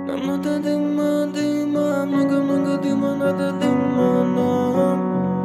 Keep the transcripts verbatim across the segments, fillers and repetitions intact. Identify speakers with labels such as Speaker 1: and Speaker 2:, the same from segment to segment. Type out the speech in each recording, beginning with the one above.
Speaker 1: Нам надо дыма, дыма, много-много дыма, надо дыма нам.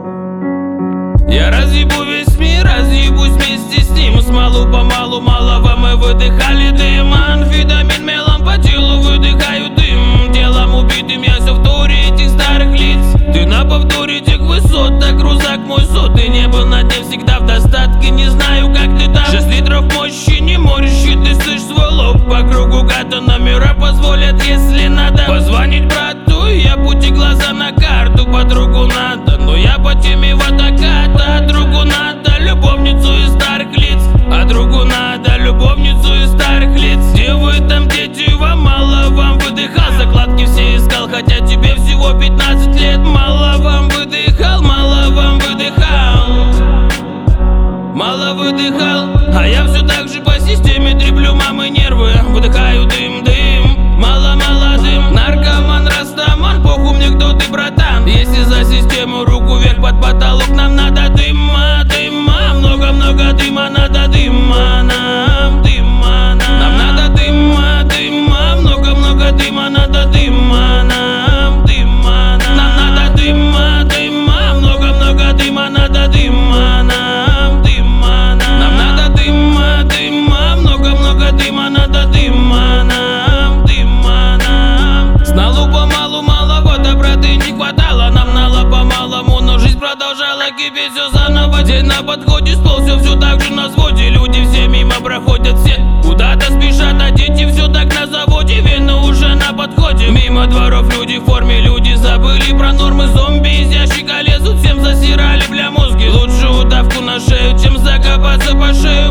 Speaker 2: Я разъебу весь мир, разъебусь вместе с ним. Смалу-помалу, малого мы выдыхали дым. Амфетамин мелом по телу выдыхаю дым. Телом убитым я все в туре этих старых лиц. Ты на повторе тех высот, так рузак мой сот. Ты не был на дне всегда в достатке, не знаю как ты там. Шесть литров мощи, не морщи, ты слышь свой лоб. По кругу гата номера позволят, если надо позвонить брату, я пути глаза на карту. Подругу надо, но я по теме водоката. А другу надо любовницу из старых лиц. А другу надо любовницу из старых лиц. Где вы там, дети, вам мало, вам выдыхал. Закладки все искал, хотя тебе всего пятнадцать лет. Мало вам выдыхал, мало вам выдыхал. Мало выдыхал, а я все так же по системе треплю мамы нервы. Выдыхаю дым, дым, мало-мало дым. Наркоман, растаман, похуй мне кто ты, братан. Если за систему руку вверх под потолок, нам надо дыма, дыма. Много-много дыма, надо дыма нам, дыма нам. Нам надо дыма, дыма, много-много дыма, надо дыма нам, дыма нам. Нам надо дыма, дыма, много-много дыма, надо дыма нам, дыма нам. Нам надо дыма, дыма, много-много дыма, надо дыма нам, дыма нам. Сналу помалу, малого доброты не хватало. Нам нало по-малому, но жизнь продолжала кипеть все заново. День на подходе, стол все, все так же на взводе. Люди все мимо проходят, все куда-то спешат, а дети все так на заводе. Вены уже на подходе. Мимо дворов люди в форме, люди забыли про нормы. Зомби из ящика лезут, всем засирали бля мозги. Лучше удавку на шею, чем закопаться по шею.